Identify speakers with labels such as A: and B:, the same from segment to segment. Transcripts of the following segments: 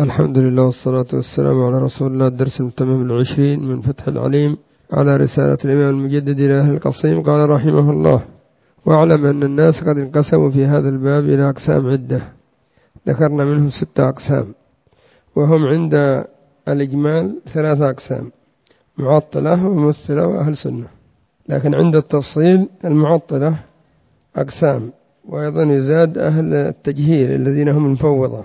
A: الحمد لله والصلاة والسلام على رسول الله. الدرس المتمم 20 من فتح العليم على رسالة الإمام المجدد إلى أهل القصيم. قال رحمه الله: واعلم أن الناس قد انقسموا في هذا الباب إلى أقسام عدة، ذكرنا منهم 6 أقسام، وهم عند الإجمال 3 أقسام: معطلة وممثلة وأهل سنة. لكن عند التفصيل المعطلة أقسام، وأيضا يزاد أهل التجهيل الذين هم المفوضة.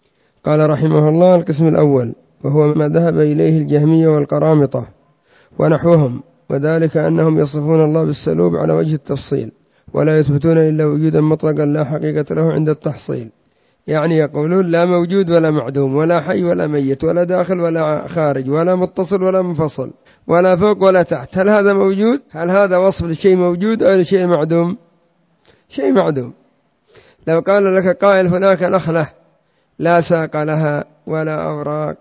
A: قال رحمه الله: القسم الأول وهو ما ذهب إليه الجهمية والقرامطة ونحوهم، وذلك أنهم يصفون الله بالسلوب على وجه التفصيل، ولا يثبتون إلا وجودا مطلقا لا حقيقة له عند التحصيل. يعني يقولون لا موجود ولا معدوم، ولا حي ولا ميت، ولا داخل ولا خارج، ولا متصل ولا منفصل، ولا فوق ولا تحت. هل هذا موجود؟ هل هذا وصف لشيء موجود أو لشيء معدوم؟ شيء معدوم. لو قال لك قائل هناك نخلة لا ساق لها ولا أوراق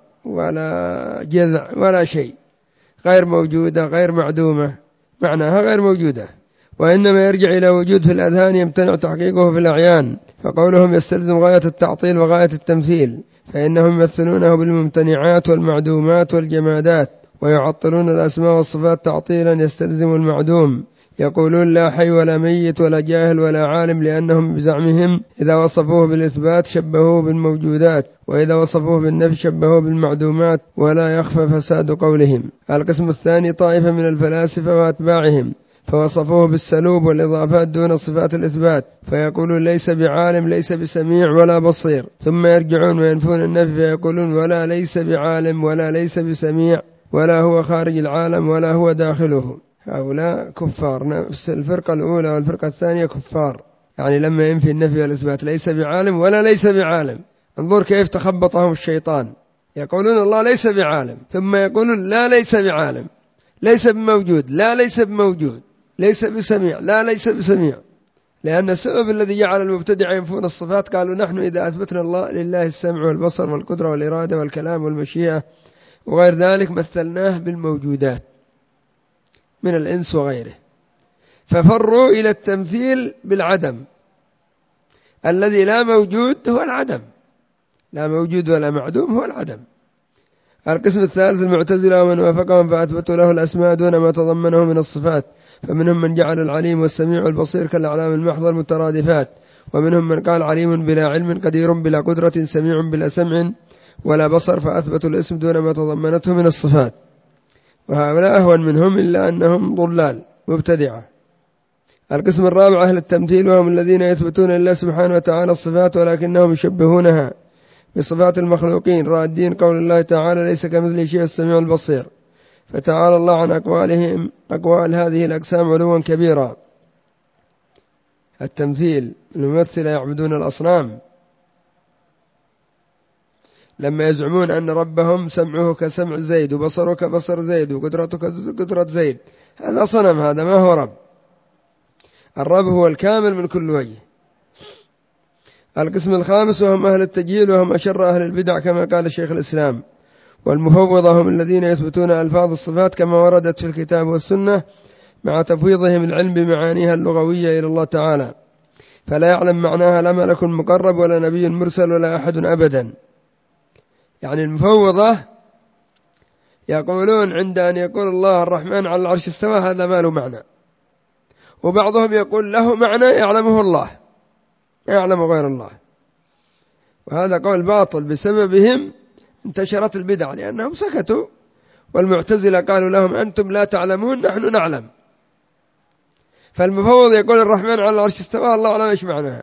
A: ولا جذع ولا شيء، غير موجودة غير معدومة، معناها غير موجودة، وإنما يرجع إلى وجود في الأذهان يمتنع تحقيقه في الأعيان. فقولهم يستلزم غاية التعطيل وغاية التمثيل، فإنهم يمثلونه بالممتنعات والمعدومات والجمادات، ويعطلون الأسماء والصفات تعطيلا يستلزم المعدوم. يقولون لا حي ولا ميت ولا جاهل ولا عالم، لأنهم بزعمهم إذا وصفوه بالإثبات شبهوه بالموجودات، وإذا وصفوه بالنفي شبهوه بالمعدومات، ولا يخفى فساد قولهم. القسم الثاني طائفة من الفلاسفة وأتباعهم، فوصفوه بالسلوب والإضافات دون صفات الإثبات، فيقولون ليس بعالم ليس بسميع ولا بصير، ثم يرجعون وينفون النفي فيقولون ولا ليس بعالم ولا ليس بسميع ولا هو خارج العالم ولا هو داخله. هؤلاء كفار. نفس الفرقة الأولى والفرقة الثانية كفار، يعني لما ينفي النفي والإثبات ليس بعالم ولا ليس بعالم. انظر كيف تخبطهم الشيطان، يقولون الله ليس بعالم، ثم يقولون لا ليس بعالم، ليس بموجود لا ليس بموجود، ليس بسميع لا ليس بسميع. لأن السبب الذي جعل المبتدع ينفون الصفات، قالوا نحن إذا أثبتنا الله لله السمع والبصر والقدرة والإرادة والكلام والمشيئة وغير ذلك مثلناه بالموجودات من الإنس وغيره، ففروا إلى التمثيل بالعدم. الذي لا موجود هو العدم، لا موجود ولا معدوم هو العدم. القسم الثالث المعتزلة ومن وافقهم فأثبتوا له الأسماء دون ما تضمنه من الصفات، فمنهم من جعل العليم والسميع والبصير كالأعلام المحضة المترادفات، ومنهم من قال عليم بلا علم، قدير بلا قدرة، سميع بلا سمع ولا بصر، فأثبتوا الاسم دون ما تضمنته من الصفات. وهؤلاء أهون منهم إلا أنهم ضلال مبتدعة. القسم الرابع أهل التمثيل، وهم الذين يثبتون لله سبحانه وتعالى الصفات ولكنهم يشبهونها بصفات المخلوقين، رادين قول الله تعالى ليس كمثله شيء السميع البصير. فتعالى الله عن أقوال هذه الأقسام علوا كبيرا. التمثيل، الممثلة يعبدون الأصنام لما يزعمون أن ربهم سمعه كسمع زيد وبصره كبصر زيد وقدرته كقدرة زيد، هذا صنم، هذا ما هو رب. الرب هو الكامل من كل وجه. القسم الخامس وهم أهل التجهيل، وهم أشر أهل البدع كما قال الشيخ الإسلام. والمفوضة هم الذين يثبتون ألفاظ الصفات كما وردت في الكتاب والسنة، مع تفويضهم العلم بمعانيها اللغوية إلى الله تعالى، فلا يعلم معناها لا ملك مقرب ولا نبي مرسل ولا أحد أبدا. يعني المفوضة يقولون عند أن يقول الله الرحمن على العرش استوى هذا ما له معنى، وبعضهم يقول له معنى يعلمه الله يعلم غير الله، وهذا قول باطل. بسببهم انتشرت البدع لأنهم سكتوا، والمعتزلة قالوا لهم أنتم لا تعلمون نحن نعلم. فالمفوض يقول الرحمن على العرش استوى الله أعلم إيش معناها،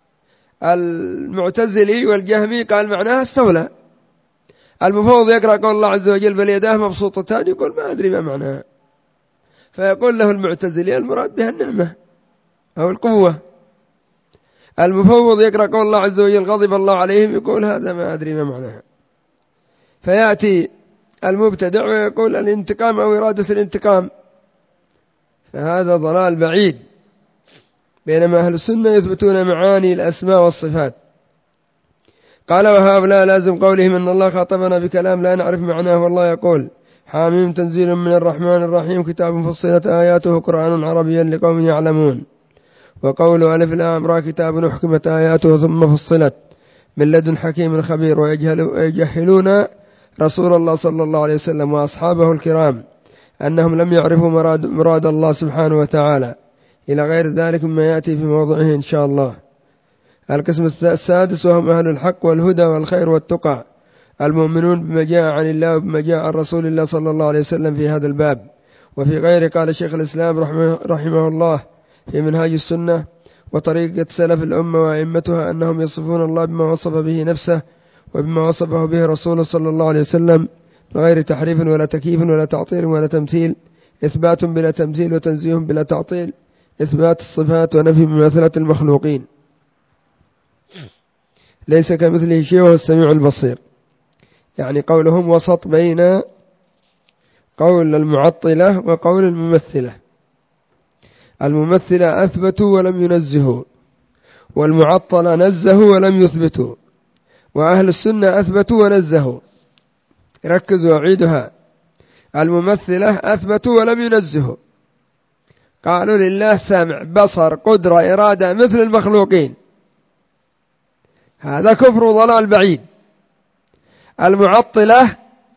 A: المعتزلي والجهمي قال معناها استولى. المفوض يقرأ قول الله عز وجل بل يداه مبسوطتان، يقول ما أدري ما معناها، فيقول له المعتزلي المراد بها النعمة أو القوة. المفوض يقرأ قول الله عز وجل غضب الله عليهم، يقول هذا ما أدري ما معناها. فيأتي المبتدع ويقول الانتقام أو إرادة الانتقام، فهذا ضلال بعيد. بينما أهل السنة يثبتون معاني الأسماء والصفات. قال وهؤلاء لازم قولهم أن الله خاطبنا بكلام لا نعرف معناه، والله يقول حاميم تنزيل من الرحمن الرحيم كتاب فصلت آياته قرآن عربيا لقوم يعلمون. وقول ألف لام را كتاب أحكمت آياته ثم فصلت من لدن حكيم خبير، ويجهلون رسول الله صلى الله عليه وسلم وأصحابه الكرام أنهم لم يعرفوا مراد الله سبحانه وتعالى، إلى غير ذلك مما يأتي في موضعه إن شاء الله. القسم السادس وهم أهل الحق والهدى والخير والتقى، المؤمنون بما جاء عن الله وبما جاء عن رسول الله صلى الله عليه وسلم في هذا الباب وفي غيره. قال شيخ الإسلام رحمه الله في منهاج السنة: وطريقة سلف الأمة وأئمتها أنهم يصفون الله بما وصف به نفسه وبما وصفه به رسوله صلى الله عليه وسلم بغير تحريف ولا تكييف ولا تعطيل ولا تمثيل، إثبات بلا تمثيل وتنزيه بلا تعطيل، إثبات الصفات ونفي مماثلة المخلوقين، ليس كمثله شيء وهو السميع البصير. يعني قولهم وسط بين قول المعطلة وقول الممثلة. الممثلة أثبتوا ولم ينزهوا، والمعطلة نزهوا ولم يثبتوا، وأهل السنة أثبتوا ونزهوا. ركزوا أعيدها: الممثلة أثبتوا ولم ينزهوا، قالوا لله سمع بصر قدرة إرادة مثل المخلوقين، هذا كفر وضلال بعيد. المعطلة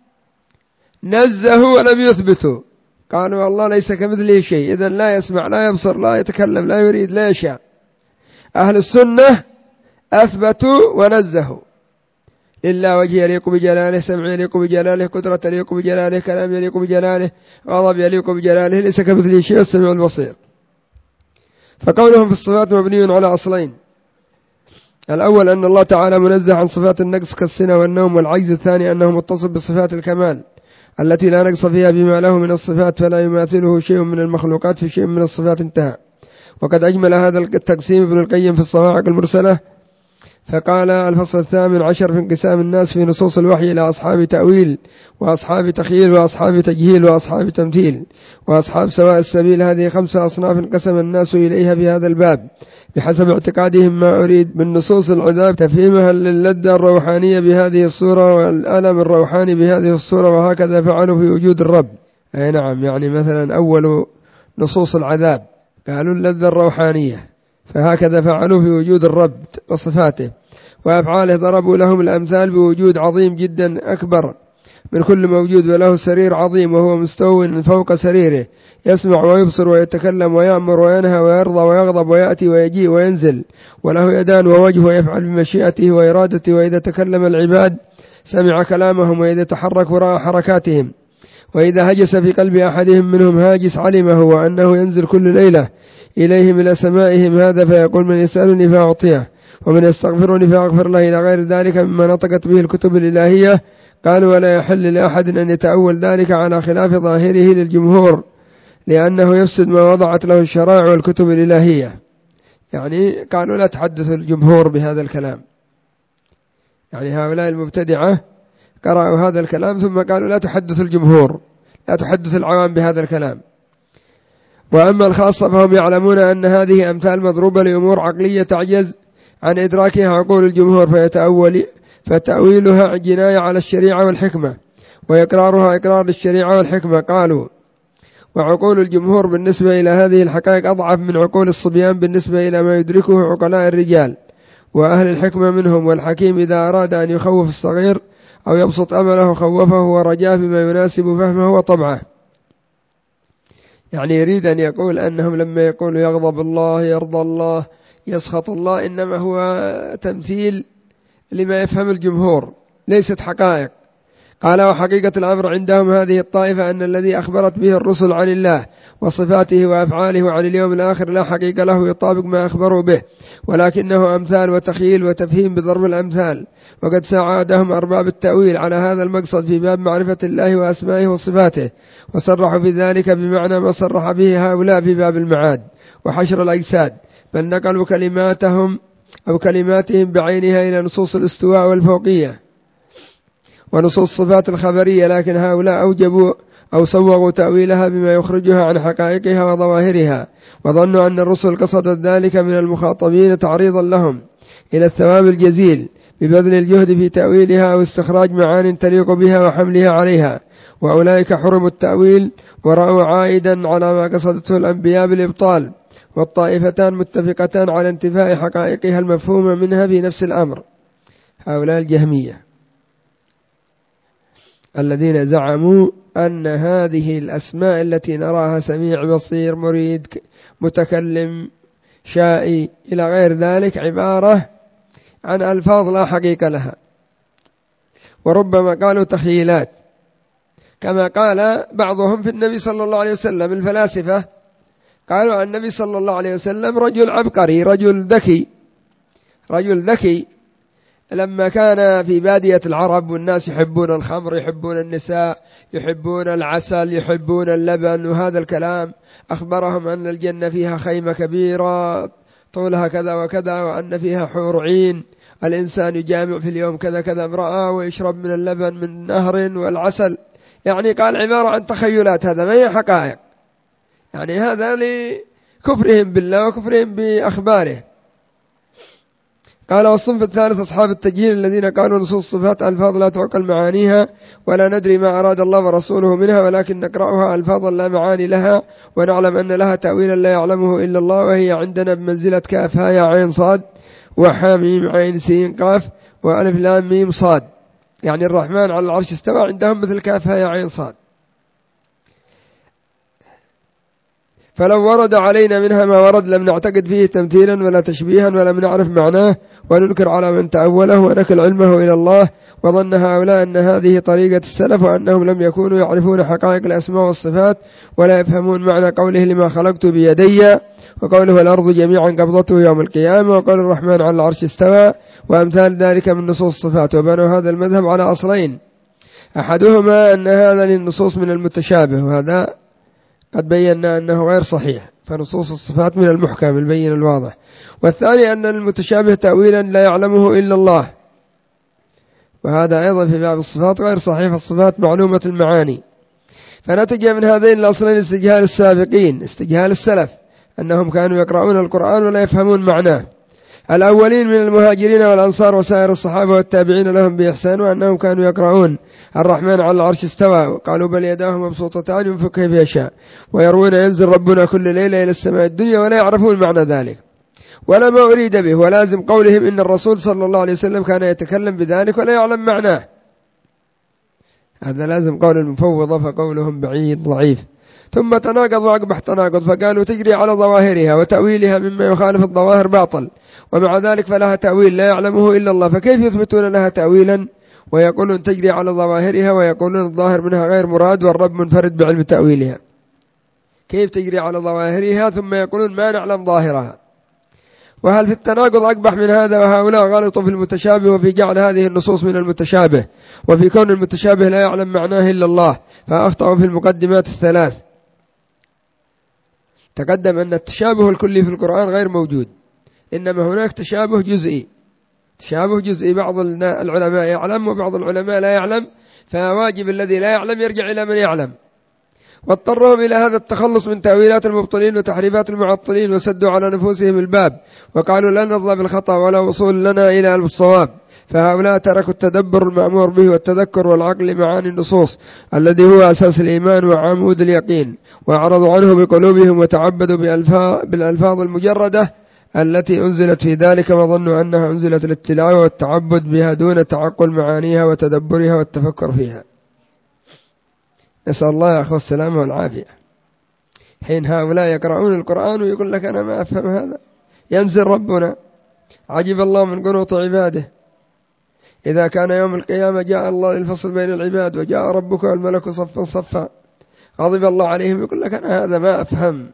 A: نزهوا ولم يثبتوا، قالوا الله ليس كمثله شيء، إذن لا يسمع لا يبصر لا يتكلم لا يريد لا يشاء. أهل السنة أثبتوا ونزهوا: لله وجه يليق بجلاله، سمع يليق بجلاله، قدرة يليق بجلاله، كلام يليق بجلاله، غضب يليق بجلاله، ليس كمثله شيء السميع البصير. فقولهم في الصفات مبني على أصلين: الأول أن الله تعالى منزه عن صفات النقص كالسنة والنوم والعجز، الثاني أنه متصف بصفات الكمال التي لا نقص فيها بما له من الصفات، فلا يماثله شيء من المخلوقات في شيء من الصفات. انتهى. وقد أجمل هذا التقسيم ابن القيم في الصواعق المرسلة، فقال: الفصل 18 في انقسام الناس في نصوص الوحي إلى أصحاب تأويل وأصحاب تخييل وأصحاب تجهيل وأصحاب تمثيل وأصحاب سواء السبيل. هذه 5 أصناف انقسم الناس إليها في هذا الباب بحسب اعتقادهم ما أريد من نصوص العذاب تفهيمها للذة الروحانية بهذه الصورة والألم الروحاني بهذه الصورة، وهكذا فعلوا في وجود الرب. أي نعم، يعني مثلا أول نصوص العذاب قالوا اللذة الروحانية، فهكذا فعلوا في وجود الرب وصفاته وأفعاله. ضربوا لهم الأمثال بوجود عظيم جدا أكبر من كل موجود، وله سرير عظيم وهو مستو فوق سريره، يسمع ويبصر ويتكلم ويأمر وينهى ويرضى ويغضب ويأتي ويجيء وينزل، وله يدان ووجه ويفعل بمشيئته وإرادته، وإذا تكلم العباد سمع كلامهم، وإذا تحرك رأى حركاتهم، وإذا هجس في قلب أحدهم منهم هاجس علمه، وأنه ينزل كل ليلة إليهم إلى سمائهم هذا، فيقول: من يسألني فأعطيه، ومن يستغفرني فأغفر له، إلى غير ذلك مما نطقت به الكتب الإلهية. قالوا: ولا يحل لأحد أن يتأول ذلك على خلاف ظاهره للجمهور، لأنه يفسد ما وضعت له الشرائع والكتب الإلهية. يعني قالوا لا تحدث الجمهور بهذا الكلام، يعني هؤلاء المبتدعة قرأوا هذا الكلام ثم قالوا لا تحدث الجمهور، لا تحدث العوام بهذا الكلام. وأما الخاصة فهم يعلمون أن هذه أمثال مضروبة لأمور عقلية تعجز عن إدراكها عقول الجمهور، فتأويلها جناية على الشريعة والحكمة، وإقرارها إقرار للشريعة والحكمة. قالوا: وعقول الجمهور بالنسبة إلى هذه الحقائق أضعف من عقول الصبيان بالنسبة إلى ما يدركه عقلاء الرجال وأهل الحكمة منهم. والحكيم إذا أراد أن يخوف الصغير أو يبسط أمله خوفه ورجاه بما يناسب فهمه وطبعه. يعني يريد أن يقول أنهم لما يقولوا يغضب الله، يرضى الله، يسخط الله، إنما هو تمثيل لما يفهم الجمهور، ليست حقائق. قال: وحقيقة الأمر عندهم هذه الطائفة أن الذي أخبرت به الرسل عن الله وصفاته وأفعاله وعن اليوم الآخر لا حقيقة له يطابق ما أخبروا به، ولكنه أمثال وتخيل وتفهيم بضرب الأمثال. وقد ساعدهم أرباب التأويل على هذا المقصد في باب معرفة الله وأسمائه وصفاته، وصرحوا في ذلك بمعنى ما صرح به هؤلاء في باب المعاد وحشر الأجساد، بل نقلوا كلماتهم بعينها إلى نصوص الاستواء والفوقية ونصوص الصفات الخبرية، لكن هؤلاء أوجبوا أو سوغوا تأويلها بما يخرجها عن حقائقها وظواهرها، وظنوا أن الرسل قصدت ذلك من المخاطبين تعريضا لهم إلى الثواب الجزيل ببذل الجهد في تأويلها أو استخراج معان تليق بها وحملها عليها. وأولئك حرموا التأويل ورأوا عائدا على ما قصدته الأنبياء بالإبطال، والطائفتان متفقتان على انتفاء حقائقها المفهومة منها في نفس الأمر. هؤلاء الجهمية الذين زعموا أن هذه الأسماء التي نراها سميع بصير مريد متكلم شائي إلى غير ذلك عبارة عن ألفاظ لا حقيقة لها، وربما قالوا تخيلات، كما قال بعضهم في النبي صلى الله عليه وسلم. الفلاسفة قالوا عن النبي صلى الله عليه وسلم رجل عبقري، رجل ذكي لما كان في بادية العرب والناس يحبون الخمر، يحبون النساء، يحبون العسل، يحبون اللبن وهذا الكلام، أخبرهم أن الجنة فيها خيمة كبيرة طولها كذا وكذا، وأن فيها حور عين، الإنسان يجامع في اليوم كذا كذا امرأة، ويشرب من اللبن من نهر والعسل. يعني قال عبارة عن تخيلات، هذا ما هي حقائق. يعني هذا لكفرهم بالله وكفرهم بأخباره. قال والصنف الثالث أصحاب التجهيل الذين قالوا نصوص الصفات ألفاظ لا تعقل معانيها، ولا ندري ما أراد الله ورسوله منها، ولكن نقرأها ألفاظا لا معاني لها، ونعلم أن لها تأويلا لا يعلمه إلا الله، وهي عندنا بمنزلة كاف ها يا عين صاد وحاميم عين سين قاف وألف لام ميم صاد. يعني الرحمن على العرش استوى عندهم مثل كاف ها يا عين صاد. فلو ورد علينا منها ما ورد لم نعتقد فيه تمثيلا ولا تشبيها، ولم نعرف معناه، وننكر على من تأوله ونكل علمه إلى الله. وظن هؤلاء أن هذه طريقة السلف، وأنهم لم يكونوا يعرفون حقائق الأسماء والصفات، ولا يفهمون معنى قوله لما خلقت بيدي، وقوله الأرض جميعا قبضته يوم القيامة، وقول الرحمن على العرش استوى، وأمثال ذلك من نصوص الصفات. وبنوا هذا المذهب على أصلين، أحدهما أن هذا للنصوص من المتشابه، وهذا قد بينا أنه غير صحيح، فنصوص الصفات من المحكم البين الواضح. والثاني أن المتشابه تأويلا لا يعلمه إلا الله، وهذا أيضا في باب الصفات غير صحيح، الصفات معلومة المعاني. فنتج من هذين الأصلين استجهال السابقين، استجهال السلف، أنهم كانوا يقرؤون القرآن ولا يفهمون معناه، الأولين من المهاجرين والأنصار وسائر الصحابة والتابعين لهم بإحسان، وأنهم كانوا يقرؤون الرحمن على العرش استوى، وقالوا بل يداه مبسوطتان ينفق كيف يشاء، ويروون ينزل ربنا كل ليلة إلى السماء الدنيا، ولا يعرفون معنى ذلك ولا ما أريد به، ولازم قولهم إن الرسول صلى الله عليه وسلم كان يتكلم بذلك ولا يعلم معناه. هذا لازم قول المفوضة، فقولهم بعيد ضعيف. ثم تناقض وأقبح تناقض، فقالوا تجري على ظواهرها، وتأويلها مما يخالف الظواهر باطل، ومع ذلك فلها تأويل لا يعلمه إلا الله، فكيف يثبتون لها تأويلا ويقولون تجري على ظواهرها، ويقولون الظاهر منها غير مراد والرب منفرد بعلم تأويلها؟ كيف تجري على ظواهرها ثم يقولون ما نعلم ظاهرها؟ وهل في التناقض أقبح من هذا؟ وهؤلاء غلطوا في المتشابه، وفي جعل هذه النصوص من المتشابه، وفي كون المتشابه لا يعلم معناه إلا الله، فأخطأوا في المقدمات الثلاث. تقدم أن التشابه الكلي في القرآن غير موجود، إنما هناك تشابه جزئي، بعض العلماء يعلم وبعض العلماء لا يعلم، فواجب الذي لا يعلم يرجع إلى من يعلم. واضطرهم إلى هذا التخلص من تأويلات المبطلين وتحريفات المعطلين، وسدوا على نفوسهم الباب، وقالوا لا نرضى بالخطأ ولا وصول لنا إلى الصواب. فهؤلاء تركوا التدبر المأمور به والتذكر والعقل معاني النصوص الذي هو أساس الإيمان وعمود اليقين، وأعرضوا عنه بقلوبهم، وتعبدوا بالألفاظ المجردة التي أنزلت في ذلك، وظنوا أنها أنزلت للتلاوة والتعبد بها دون تعقل معانيها وتدبرها والتفكر فيها. نسأل الله يا أخوة السلامة والعافية. حين هؤلاء يقرؤون القرآن ويقول لك أنا ما أفهم هذا، ينزل ربنا عجب الله من قنوط عباده، إذا كان يوم القيامة جاء الله للفصل بين العباد، وجاء ربك والملك صفا صفا، غضب الله عليهم، يقول لك أنا هذا ما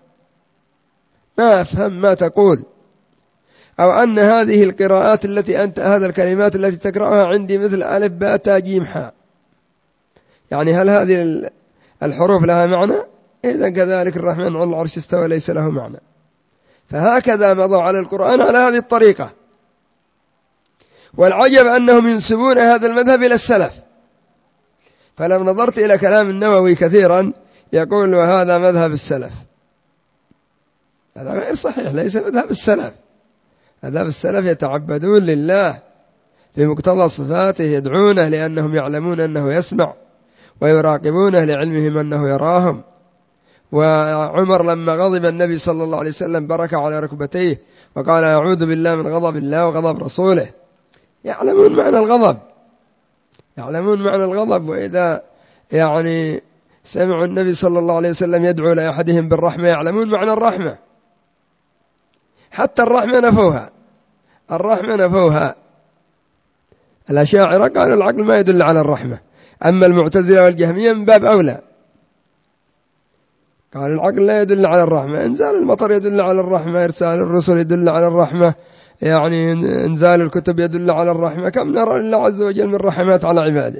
A: أفهم ما تقول. أو أن هذه القراءات التي أنت، هذا الكلمات التي تقرأها عندي مثل ألف باء تاء جيم حاء، يعني هل هذه الحروف لها معنى؟ إذن كذلك الرحمن على العرش استوى ليس له معنى. فهكذا مضوا على القرآن على هذه الطريقة. والعجب أنهم ينسبون هذا المذهب إلى السلف. فلو نظرت إلى كلام النووي كثيرا يقول وهذا مذهب السلف، هذا غير صحيح، ليس مذهب السلف. مذهب السلف يتعبدون لله في مقتضى صفاته، يدعونه لأنهم يعلمون أنه يسمع، ويراقبونه لعلمهم أنه يراهم. وعمر لما غضب النبي صلى الله عليه وسلم برك على ركبتيه وقال أعوذ بالله من غضب الله وغضب رسوله، يعلمون معنى الغضب، يعلمون معنى الغضب. وإذا يعني سمعوا النبي صلى الله عليه وسلم يدعو لأحدهم بالرحمة يعلمون معنى الرحمة. حتى الرحمة نفوها، الرحمة نفوها. الأشاعرة قالوا العقل ما يدل على الرحمة، أما المعتزلة والجهمية من باب أولى، قال العقل لا يدل على الرحمة. إنزال المطر يدل على الرحمة، إرسال الرسل يدل على الرحمة، يعني إنزال الكتب يدل على الرحمة. كم نرى لله عز وجل من رحمات على عباده.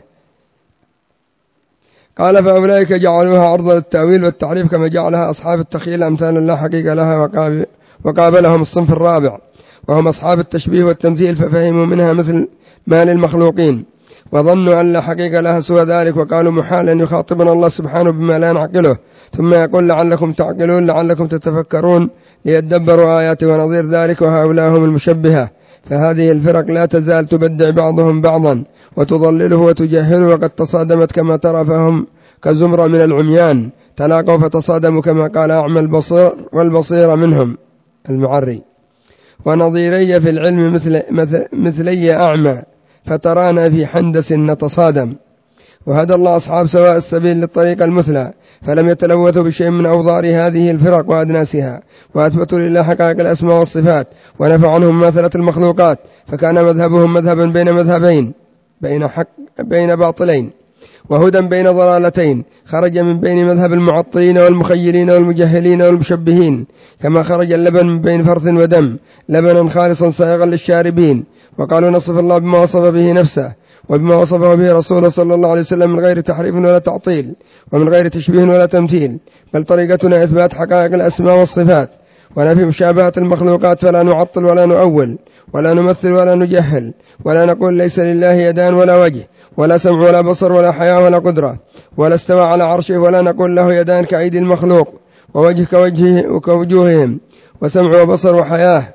A: قال فأولئك جعلوها عرضا للتأويل والتعريف كما جعلها أصحاب التخيل أمثالا لا حقيقة لها، وقابلهم الصنف الرابع وهم أصحاب التشبيه والتمثيل، ففهموا منها مثل ما للمخلوقين وظنوا أن لا حقيقة لها سوى ذلك، وقالوا محال أن يخاطبنا الله سبحانه بما لا نعقله، ثم يقول لعلكم تعقلون لعلكم تتفكرون ليدبروا آياته ونظير ذلك. وهؤلاء هم المشبهة، فهذه الفرق لا تزال تبدع بعضهم بعضا وتضلله وتجهله، وقد تصادمت كما ترى، فهم كزمرة من العميان تلاقوا فتصادموا كما قال أعمى البصير والبصير منهم المعري، ونظيري في العلم مثلي أعمى فترانا في حندس نتصادم. وهدى الله أصحاب سواء السبيل للطريق المثلى، فلم يتلوثوا بشيء من أوضار هذه الفرق وأدناسها، وأثبتوا لله حقائق الأسماء والصفات، ونفع عنهم مماثلة المخلوقات، فكان مذهبهم مذهبا بين مذهبين، بين باطلين، وهدى بين ضلالتين، خرج من بين مذهب المعطلين والمخيلين والمجهلين والمشبهين، كما خرج اللبن من بين فرث ودم لبنا خالصا سائغا للشاربين. وقالوا نصف الله بما وصف به نفسه وبما وصفه به رسوله صلى الله عليه وسلم من غير تحريف ولا تعطيل ومن غير تشبيه ولا تمثيل، بل طريقتنا إثبات حقائق الأسماء والصفات ونفي مشابهة المخلوقات، فلا نعطل ولا نؤول ولا نمثل ولا نجهل، ولا نقول ليس لله يدان ولا وجه ولا سمع ولا بصر ولا حياة ولا قدرة ولا استوى على عرشه، ولا نقول له يدان كأيدي المخلوق ووجه كوجوههم وسمع وبصر وحياة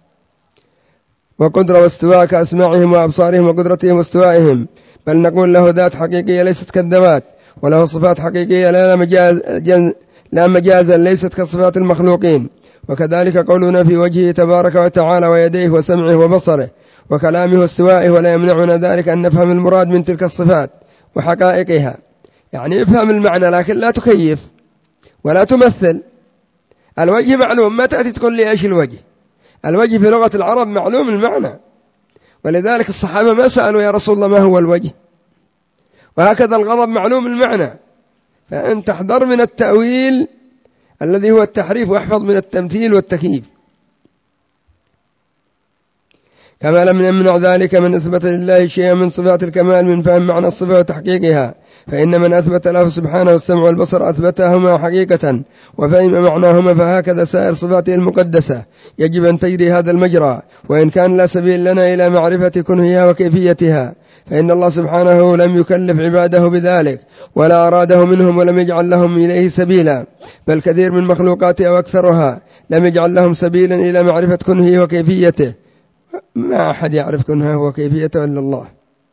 A: وقدرة واستواء كأسماعهم وأبصارهم وقدرتهم واستوائهم، بل نقول له ذات حقيقية ليست كالذوات، وله صفات حقيقية لا مجازا ليست كصفات المخلوقين. وكذلك قولنا في وجهه تبارك وتعالى ويديه وسمعه وبصره وكلامه واستوائه، ولا يمنعنا ذلك أن نفهم المراد من تلك الصفات وحقائقها. يعني افهم المعنى لكن لا تكيف ولا تمثل. الوجه معلوم، ما تأتي تقول لي إيش الوجه. الوجه في لغة العرب معلوم المعنى، ولذلك الصحابة ما سألوا يا رسول الله ما هو الوجه. وهكذا الغضب معلوم المعنى، فأنت احذر من التأويل الذي هو التحريف، واحفظ من التمثيل والتكييف. كما لم يمنع ذلك من أثبت لله شيئا من صفات الكمال من فهم معنى الصفة وتحقيقها، فإن من أثبت له سبحانه السمع والبصر أثبتهما حقيقة وفهم معناهما، فهكذا سائر صفاته المقدسة يجب أن تجري هذا المجرى، وإن كان لا سبيل لنا إلى معرفة كنهها وكيفيتها، فإن الله سبحانه لم يكلف عباده بذلك ولا أراده منهم ولم يجعل لهم إليه سبيلا، بل كثير من مخلوقاته وأكثرها لم يجعل لهم سبيلا إلى معرفة كنهه وكيفيته. ما أحد يعرف كنهه وكيفيته إلا الله،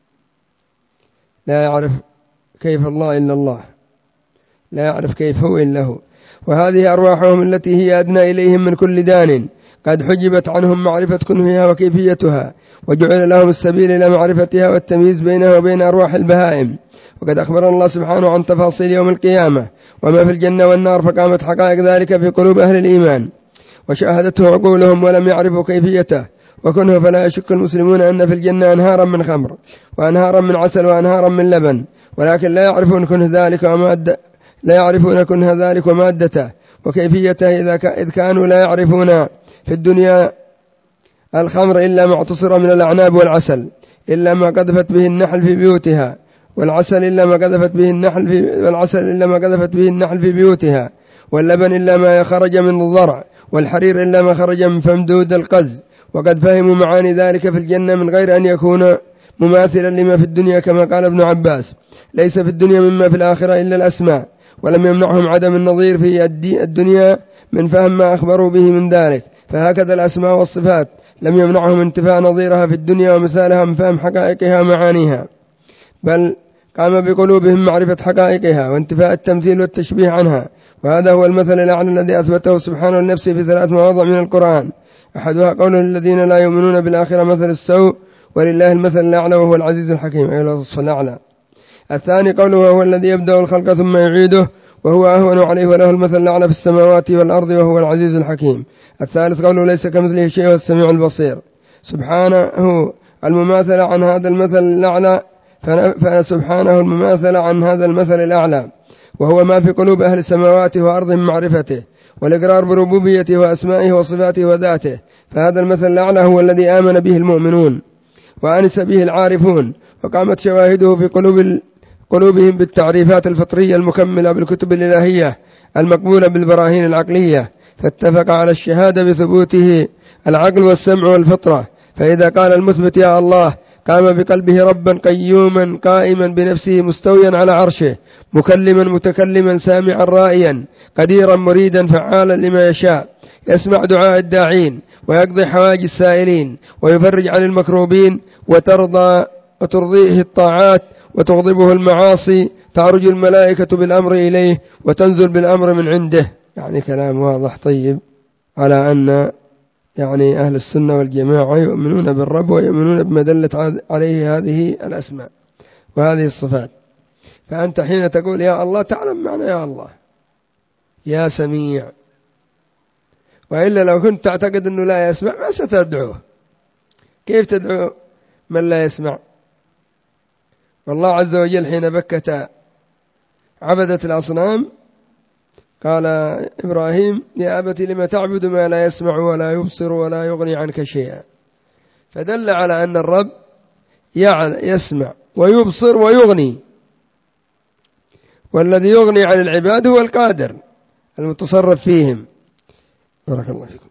A: لا يعرف كيف الله إلا الله، لا يعرف كيف هو إلا هو. وهذه أرواحهم التي هي أدنى إليهم من كل دان قد حجبت عنهم معرفة كنهها وكيفيتها، وجعل لهم السبيل إلى معرفتها والتمييز بينها وبين أرواح البهائم. وقد أخبر الله سبحانه عن تفاصيل يوم القيامة وما في الجنة والنار، فقامت حقائق ذلك في قلوب أهل الإيمان وشاهدته عقولهم ولم يعرفوا كيفيته وكنه، فلا يشك المسلمون أن في الجنة أنهارا من خمر وأنهارا من عسل وأنهارا من لبن، ولكن لا يعرفون كنه ذلك ومادته وكيفيته، إذ كانوا لا يعرفون في الدنيا الخمر إلا ما اعتصر من الأعناب والعسل إلا ما قذفت به النحل في بيوتها، والعسل إلا ما قذفت به النحل في بيوتها، واللبن إلا ما خرج من الضرع، والحرير إلا ما خرج من فمدود القز. وقد فهموا معاني ذلك في الجنة من غير أن يكون مماثلا لما في الدنيا، كما قال ابن عباس ليس في الدنيا مما في الآخرة إلا الأسماء، ولم يمنعهم عدم النظير في الدنيا من فهم ما أخبروا به من ذلك. فهكذا الأسماء والصفات لم يمنعهم انتفاء نظيرها في الدنيا ومثالها من فهم حقائقها ومعانيها، بل قام بقلوبهم معرفة حقائقها وانتفاء التمثيل والتشبيه عنها. وهذا هو المثل الأعلى الذي أثبته سبحانه لنفسه في 3 مواضع من القرآن، أحدها قوله الذين لا يؤمنون بالآخرة مثل السوء، ولله المثل الأعلى وهو العزيز الحكيم، أي الوصف الأعلى. الثاني قوله وهو الذي يبدأ الخلق ثم يعيده وهو أهون عليه وله المثل الأعلى في السماوات والأرض وهو العزيز الحكيم. الثالث قوله ليس كمثله شيء وهو السميع البصير، سبحانه المماثل عن هذا المثل الأعلى، فسبحانه المماثل عن هذا المثل الأعلى وهو ما في قلوب أهل السماوات وأرضهم معرفته والإقرار بربوبيته وأسمائه وصفاته وذاته، فهذا المثل الأعلى هو الذي آمن به المؤمنون وأنس به العارفون، وقامت شواهده في قلوبهم بالتعريفات الفطرية المكملة بالكتب الإلهية المقبولة بالبراهين العقلية، فاتفق على الشهادة بثبوته العقل والسمع والفطرة. فإذا قال المثبت يا الله قام بقلبه ربا قيوما قائما بنفسه مستويا على عرشه مكلما متكلما سامعا رائيا قديرا مريدا فعالا لما يشاء، يسمع دعاء الداعين ويقضي حوائج السائلين ويفرج عن المكروبين وترضيه الطاعات وتغضبه المعاصي، تعرج الملائكة بالأمر إليه وتنزل بالأمر من عنده. يعني كلام واضح طيب على أن يعني أهل السنة والجماعة يؤمنون بالرب ويؤمنون بما دلت عليه هذه الأسماء وهذه الصفات. فأنت حين تقول يا الله تعلم معنى يا الله يا سميع، وإلا لو كنت تعتقد أنه لا يسمع ما ستدعوه. كيف تدعو من لا يسمع؟ والله عز وجل حين بكت عبدة الأصنام قال إبراهيم يا أبت لم تعبد ما لا يسمع ولا يبصر ولا يغني عنك شيئا، فدل على أن الرب يسمع ويبصر ويغني، والذي يغني عن العباد هو القادر المتصرف فيهم. بارك الله فيكم.